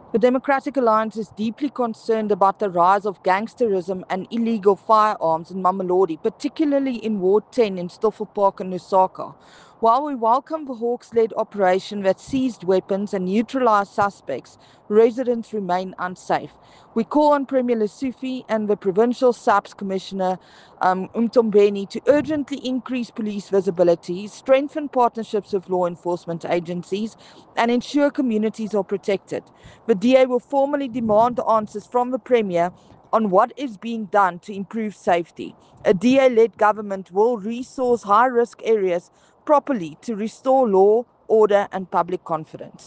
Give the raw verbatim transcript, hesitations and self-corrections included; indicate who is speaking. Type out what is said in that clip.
Speaker 1: The Democratic Alliance is deeply concerned about the rise of gangsterism and illegal firearms in Mamelodi, particularly in Ward ten in Stoffel Park and Lusaka. While we welcome the Hawks-led operation that seized weapons and neutralized suspects, residents remain unsafe. We call on Premier Lesufi and the Provincial SAPS Commissioner um, Umtombeni to urgently increase police visibility, strengthen partnerships with law enforcement agencies, and ensure communities are protected. The D A will formally demand answers from the Premier on what is being done to improve safety. A D A-led government will resource high-risk areas properly to restore law, order and public confidence.